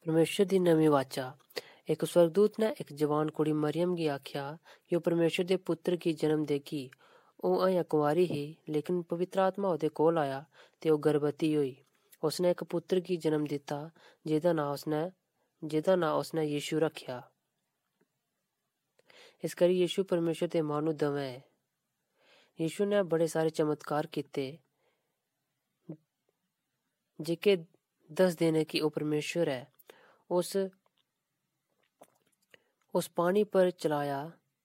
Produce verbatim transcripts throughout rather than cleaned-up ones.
परमेश्वर दी नमीं वाचा। इक स्वर्गदूत ने इक जवान कुड़ी मरियम गी आखेआ कि ओह् परमेश्वर दे पुत्तर गी जन्म देगी। ओह् अजें कुंवारी ही, लेकिन पवित्र आत्मा ओह्दे कोल आया ते ओह् गर्भवती होई। उसने इक पुत्तर गी जन्म दित्ता, जेह्दा नां उसने जेह्दा नां उसने यीशु रक्खेआ। इस करी यीशु परमेश्वर ते माह्नू दमैं ऐ। यीशु ने बड़े सारे चमत्कार कीते, जेह्के दसदे न कि ओह् परमेश्वर ऐ। उस उस पानी पर चलाया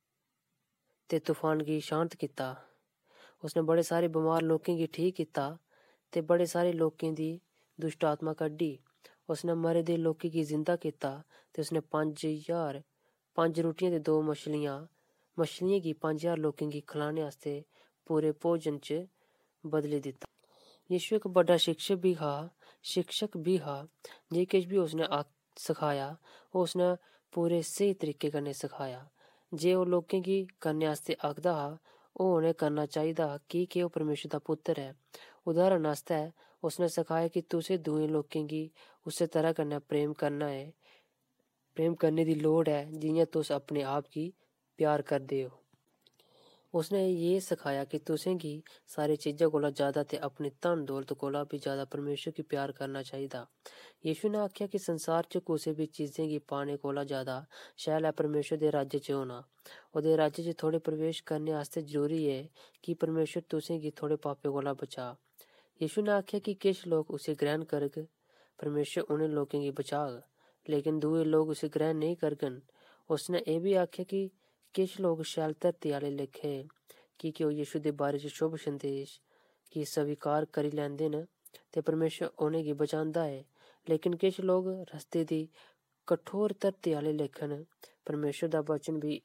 ते तूफान गी शांत कीता। उसने बड़े सारे बमार लोकें गी ठीक कीता ते बड़े सारे लोकें दी दुष्ट आत्मा कड्ढी। उसने मरे दे लोकें गी जिंदा कीता ते उसने पंज ज्हार पंज रुट्टियां ते दो मछलियां मछलियें गी पंज ज्हार लोकें गी खलाने आस्तै पूरे भोजन च बदली दित्ता। यीशु इक बड्डा शिक्षक बी हा शिक्षक बी हा जे किश बी उसने सखाया ओह् उसने पूरे स्हेई तरीके कन्नै सखाया। जे ओह् लोकें गी करने आस्तै आखदा हा, ओह् उ'नें करना चाहिदा की के ओह् परमेश्वर दा पुत्तर ऐ। उदाहरण आस्तै उसने सखाया कि तुसें दुए लोकें गी उस्सै तरह कन्नै प्रेम करना ऐ प्रेम करने दी लोड़ ऐ जि'यां तुस अपने आप गी प्यार करदे ओ। उसने एह् सखाया कि तुसें गी सारी चीजां कोला ज्यादा ते अपनी धन दौलत कोला बी ज्यादा परमेश्वर गी प्यार करना चाहिदा। यीशु ने आखेआ कि संसार च कुसै बी चीजें गी पाने कोला ज्यादा शैल ऐ परमेश्वर दे राज्य च होना। ओह्दे राज्य च थुआढ़े प्रवेश करने आस्तै जरूरी ऐ कि परमेश्वर तुसें गी थुआढ़े पापें कोला बचा। यीशु ने आखेआ कि किश लोक उसी ग्रहण करग, परमेश्वर उ'नें लोकें गी बचाग, लेकिन दुए लोक उसी ग्रहण नेईं करङन। उसने एह् बी आखेआ कि किश लोक शैल धरती आह्ले लेखे की के ओह् यीशु दे बारे च शुभ संदेश गी स्वीकार करी लैंदे न ते परमेश्वर उ'नें गी बचांदा ऐ, लेकिन किश लोक रस्ते दी कठोर धरती आह्ले लेखे न। परमेश्वर दा वचन बी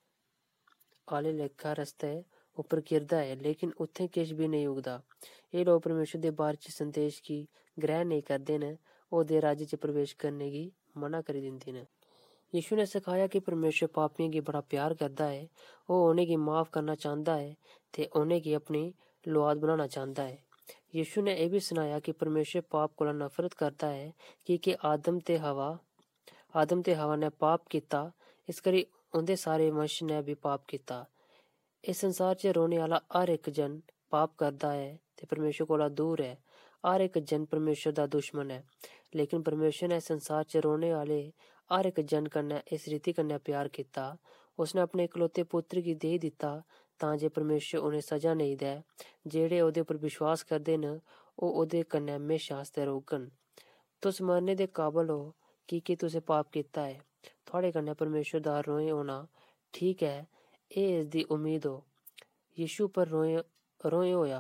आह्ले लेखा रस्ते उप्पर गिरदा ऐ, लेकिन उत्थै किश बी नेईं उगदा। एह् लोक परमेश्वर दे बारे च संदेश गी ग्रहण नेईं करदे न, ओह्दे राज्य च प्रवेश करने गी मना करी दिंदे न। यीशु ने सखाया कि परमेश्वर पापियें गी बड़ा प्यार करदा ऐ। ओह् उ'नें गी माफ करना चांह्दा ऐ ते उ'नें गी अपनी लौआद बनाना चांह्दा ऐ। यीशु ने एह् बी सनाया कि परमेश्वर पाप कोला नफरत करदा ऐ की के आदम ते हवा आदम ते हवा ने पाप कीता, इस करी उं'दे सारे वंश ने बी पाप कीता। इस संसार च रौह्ने आह्ला हर इक जन पाप करदा ऐ ते परमेश्वर कोला दूर ऐ। हर इक जन परमेश्वर दा दुश्मन ऐ, लेकिन परमेश्वर ने संसार च रौह्ने आह्ले हर इक जन कन्नै इस रीति कन्नै प्यार कीता। उसने अपने इकलौते पुत्तर गी देई दित्ता तां जे परमेश्वर उ'नें सजा नेईं दै। जेह्ड़े ओह्दे उप्पर विश्वास करदे न ओह् ओह्दे कन्नै म्हेशा आस्तै रौह्ङन। तुस मरने दे काबल ओ की के तुसें पाप कीता ऐ। थुआढ़े कन्नै परमेश्वर दा रोएं होना ठीक ऐ, एह् इसदी उम्मीद हो। यीशु पर रोएं रोएं होएआ।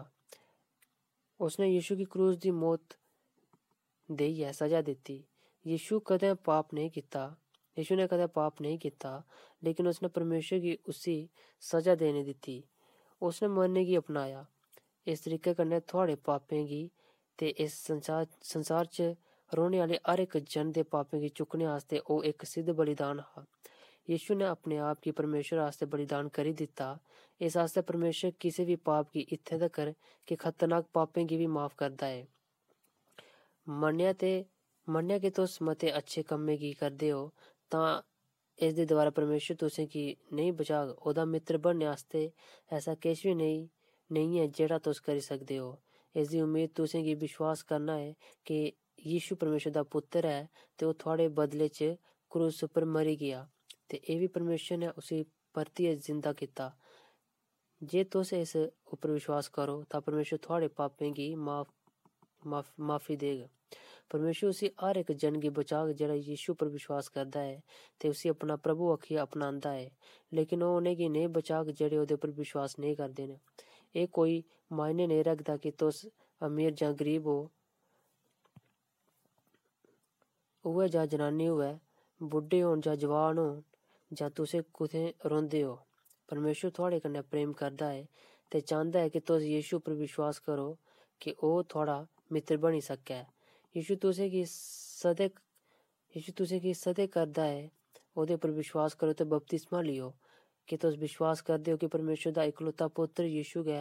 उसने यीशु गी क्रूस दी मौत देइयै सजा दित्ती। यीशु कदें पाप नेईं कीता यीशु ने कदें पाप नेईं कीता, लेकिन उसने परमेश्वर गी उसी सजा देने दित्ती। उसने मरने गी अपनाया। इस तरीके कन्नै थुआढ़े पापें गी ते इस संसार संसार च रौह्ने आह्ले हर इक जन दे पापें गी चुक्कने आस्तै ओह् इक सिद्ध बलिदान हा। यीशु ने अपने आप गी परमेश्वर आस्तै बलिदान करी दित्ता। इस आस्तै परमेश्वर किसे बी पाप गी इत्थै तक्कर कि खतरनाक पापें गी बी माफ करदा ऐ। मन्नेआ ते मन्नेआ कि तुस मते अच्छे कम्में गी करदे ओ तां इसदे द्वारा परमेश्वर तुसें गी नेईं बचाग। ओह्दा मित्तर बनने आस्तै ऐसा किश बी नेईं नेईं ऐ जेह्ड़ा तुस करी सकदे ओ। इसदी उम्मीद तुसें गी विश्वास करना ऐ कि यीशु परमेश्वर दा पुत्तर ऐ ते ओह् थुआढ़े बदले च क्रूस उप्पर मरी गेआ ते एह् बी परमेश्वर ने उसी परतियै जिंदा कीता। जे तुस इस उप्पर विश्वास करो तां परमेश्वर थुआढ़े पापें गी माफ माफ माफी देग। परमेश्वर उसी हर इक जन गी बचाग जेह्ड़ा यीशु पर विश्वास करदा ऐ ते उसी अपना प्रभु आखियै अपनांदा ऐ, लेकिन ओह् उ'नें गी नेईं बचाग जेह्ड़े ओह्दे उप्पर विश्वास नेईं करदे न। एह् कोई मायने नेईं रखदा कि तुस अमीर जां गरीब ओ, उ'ऐ जां जनानी होऐ, बुड्ढे होन जां जवान होन, जां तुस कुत्थै रौंह्दे ओ। परमेश्वर थुआढ़े कन्नै प्रेम करदा ऐ ते चांह्दा ऐ कि तुस यीशु पर विश्वास करो कि ओह् थुआढ़ा मित्तर बनी सकै। यीशु तुसें गी सदै यीशु तुसें गी सदै करदा ऐ ओह्दे उप्पर विश्वास करो ते बपतिस्मा लियो। कि तुस विश्वास करदे ओ कि परमेश्वर दा इकलौता पुत्तर यीशु गै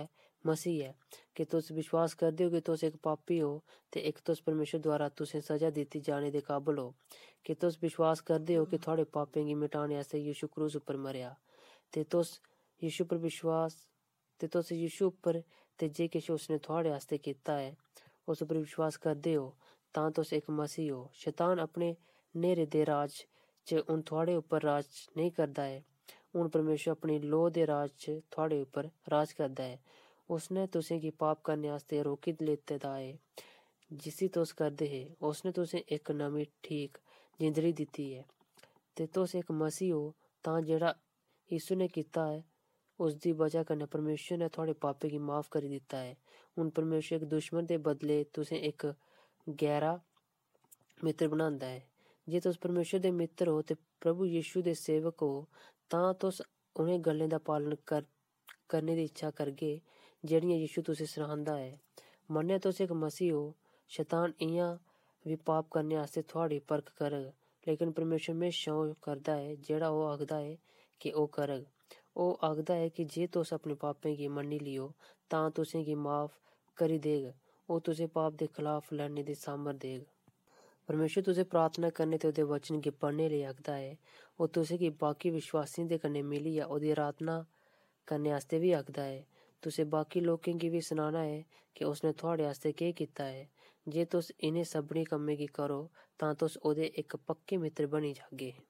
मसीह है कि तुस विश्वास करदे हो कि तुस एक पापी हो ते इक तुस परमेश्वर द्वारा तुसें सजा दित्ती जाने दे काबल हो, कि तुस विश्वास करदे हो कि थुआढ़े पापें गी मिटाने आस्तै यीशु क्रूस उप्पर मरेआ ते तुस यीशु पर विश्वास ते तुस यीशु उप्पर ते जे किश उसने थुआढ़े आस्तै कीता ऐ उस उप्पर विश्वास करदे हो तां तुस इक मसीह हो। शैतान अपने न्हेरे दे राज च हून थुआढ़े उप्पर राज नेईं करदा ऐ, हून परमेश्वर अपनी लोऽ दे राज च थुआढ़े उप्पर राज करदा ऐ। उसने तुसें गी पाप करने आस्तै रोकी दित्ते दा ऐ जिसी तुस करदे हे। उसने तुसें इक नमीं ठीक जिंदड़ी दित्ती ऐ ते तुस इक मसीह हो तां जेह्ड़ा यीशु ने कीता ऐ उसदी बजह कन्नै परमेश्वर ने थुआढ़े पापें गी माफ करी दित्ता ऐ। हून परमेश्वर इक दुश्मन दे बदले तुसें इक गैरा मित्र बनांदा ऐ। जे तुस परमेश्वर दे मित्र हो ते प्रभु यीशु दे सेवक हो तां तुस उ'नें गल्लें दा पालन कर करने दी इच्छा करगे जेह्ड़ियां यीशु तुसें सखांदा ऐ। मन्नेआ तुस इक मसीह हो, शैतान इ'यां बी पाप करने आस्तै थुआढ़ी परख करग, लेकिन परमेश्वर म्हेशा ओह् करदा ऐ जेह्ड़ा ओह् आखदा ऐ कि ओह् करग। ओह् आखदा ऐ कि जे तुस अपने पापें गी मन्नी लियो तां तुसें गी माफ करी देग, ओह् तुसें पाप दे खलाफ लड़ने दी सामर्थ देग। परमेश्वर तुसें प्रार्थना करने ते ओह्दे वचन गी पढ़ने लेई आखदा ऐ। ओह् तुसें गी बाकी विश्वासियें दे कन्नै मिलियै ओह्दी अराधना करने आस्तै बी आखदा ऐ। तुसें बाकी लोकें गी बी सनाना ऐ कि उसने थुआढ़े आस्तै केह् कीता ऐ। जे तुस इ'नें सभनें कम्में गी करो तां तुस ओह्दे इक पक्के मित्र बनी जाह्गे।